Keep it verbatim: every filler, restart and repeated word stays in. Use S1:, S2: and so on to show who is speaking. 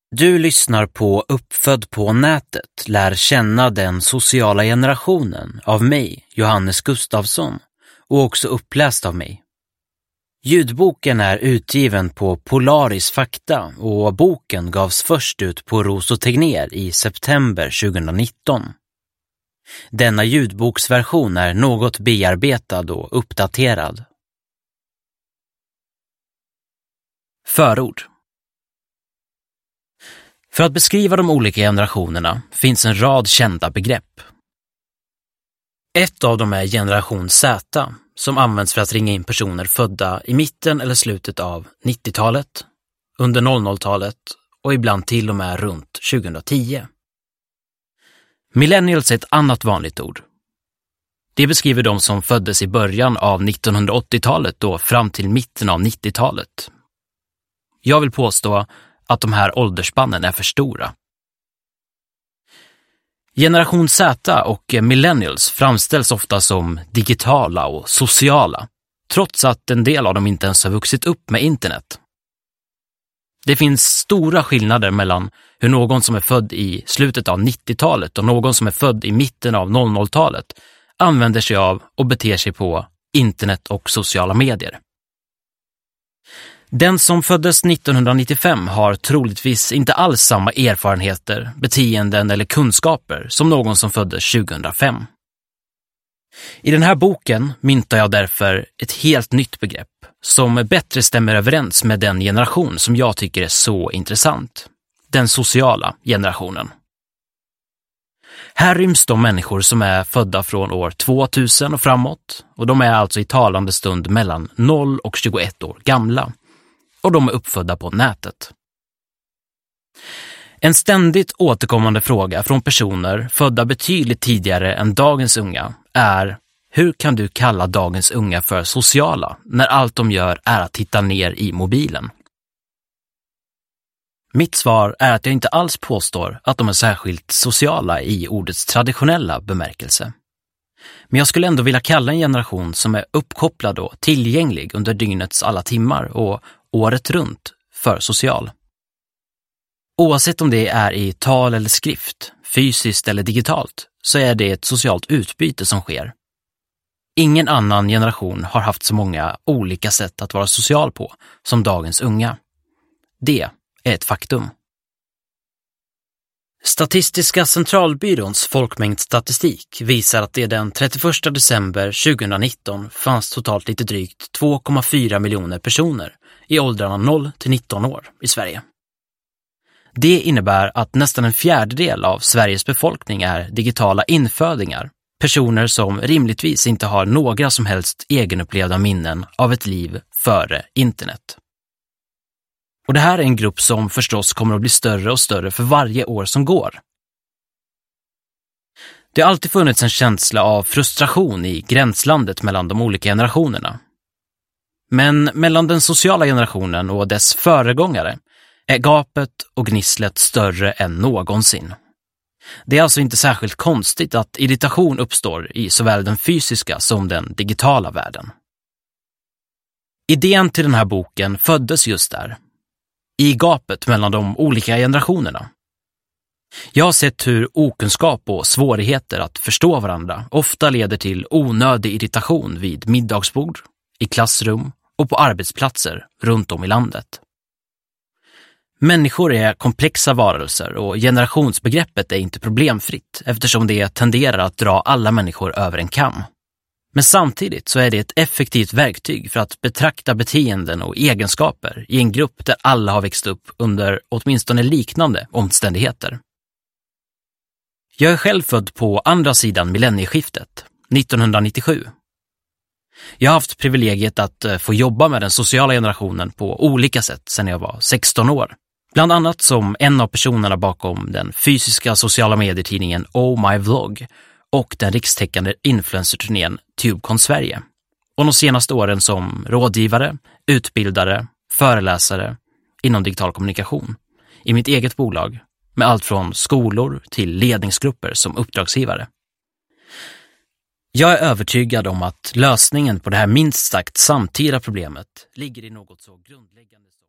S1: Du lyssnar på Uppfödd på nätet, lär känna den sociala generationen av mig, Johannes Gustafsson, och också uppläst av mig. Ljudboken är utgiven på Polaris Fakta och boken gavs först ut på Ros och Tegnér i september tjugonitton. Denna ljudboksversion är något bearbetad och uppdaterad. Förord. För att beskriva de olika generationerna finns en rad kända begrepp. Ett av dem är generation Z, som används för att ringa in personer födda i mitten eller slutet av nittiotalet, under noll noll-talet och ibland till och med runt tjugohundratio. Millennials är ett annat vanligt ord. Det beskriver de som föddes i början av nittonhundraåttiotalet och fram till mitten av nittiotalet. Jag vill påstå att de här åldersspannen är för stora. Generation Z och millennials framställs ofta som digitala och sociala, trots att en del av dem inte ens har vuxit upp med internet. Det finns stora skillnader mellan hur någon som är född i slutet av nittiotalet och någon som är född i mitten av noll noll-talet använder sig av och beter sig på internet och sociala medier. Den som föddes nittonhundranittiofem har troligtvis inte alls samma erfarenheter, beteenden eller kunskaper som någon som föddes tjugohundrafem. I den här boken myntar jag därför ett helt nytt begrepp som bättre stämmer överens med den generation som jag tycker är så intressant, den sociala generationen. Här ryms de människor som är födda från år tvåtusen och framåt, och de är alltså i talande stund mellan noll och tjugoett år gamla. Och de är uppfödda på nätet. En ständigt återkommande fråga från personer födda betydligt tidigare än dagens unga är: hur kan du kalla dagens unga för sociala när allt de gör är att titta ner i mobilen? Mitt svar är att jag inte alls påstår att de är särskilt sociala i ordets traditionella bemärkelse. Men jag skulle ändå vilja kalla en generation som är uppkopplad och tillgänglig under dygnets alla timmar och året runt för social. Oavsett om det är i tal eller skrift, fysiskt eller digitalt, så är det ett socialt utbyte som sker. Ingen annan generation har haft så många olika sätt att vara social på som dagens unga. Det är ett faktum. Statistiska centralbyråns folkmängdsstatistik visar att det den trettioförsta december tjugonitton fanns totalt lite drygt två komma fyra miljoner personer i åldrarna noll till nitton år i Sverige. Det innebär att nästan en fjärdedel av Sveriges befolkning är digitala infödingar, personer som rimligtvis inte har några som helst egenupplevda minnen av ett liv före internet. Och det här är en grupp som förstås kommer att bli större och större för varje år som går. Det har alltid funnits en känsla av frustration i gränslandet mellan de olika generationerna. Men mellan den sociala generationen och dess föregångare är gapet och gnisslet större än någonsin. Det är alltså inte särskilt konstigt att irritation uppstår i såväl den fysiska som den digitala världen. Idén till den här boken föddes just där, i gapet mellan de olika generationerna. Jag har sett hur okunskap och svårigheter att förstå varandra ofta leder till onödig irritation vid middagsbord, i klassrum och på arbetsplatser runt om i landet. Människor är komplexa varelser och generationsbegreppet är inte problemfritt eftersom det tenderar att dra alla människor över en kam. Men samtidigt så är det ett effektivt verktyg för att betrakta beteenden och egenskaper i en grupp där alla har växt upp under åtminstone liknande omständigheter. Jag är själv född på andra sidan millennieskiftet, nittonhundranittiosju. Jag har haft privilegiet att få jobba med den sociala generationen på olika sätt sedan jag var sexton år. Bland annat som en av personerna bakom den fysiska sociala medietidningen Oh My Vlog och den rikstäckande influencerturnén TubeCon Sverige. Och de senaste åren som rådgivare, utbildare, föreläsare inom digital kommunikation i mitt eget bolag med allt från skolor till ledningsgrupper som uppdragsgivare. Jag är övertygad om att lösningen på det här minst sagt samtida problemet ligger i något så grundläggande som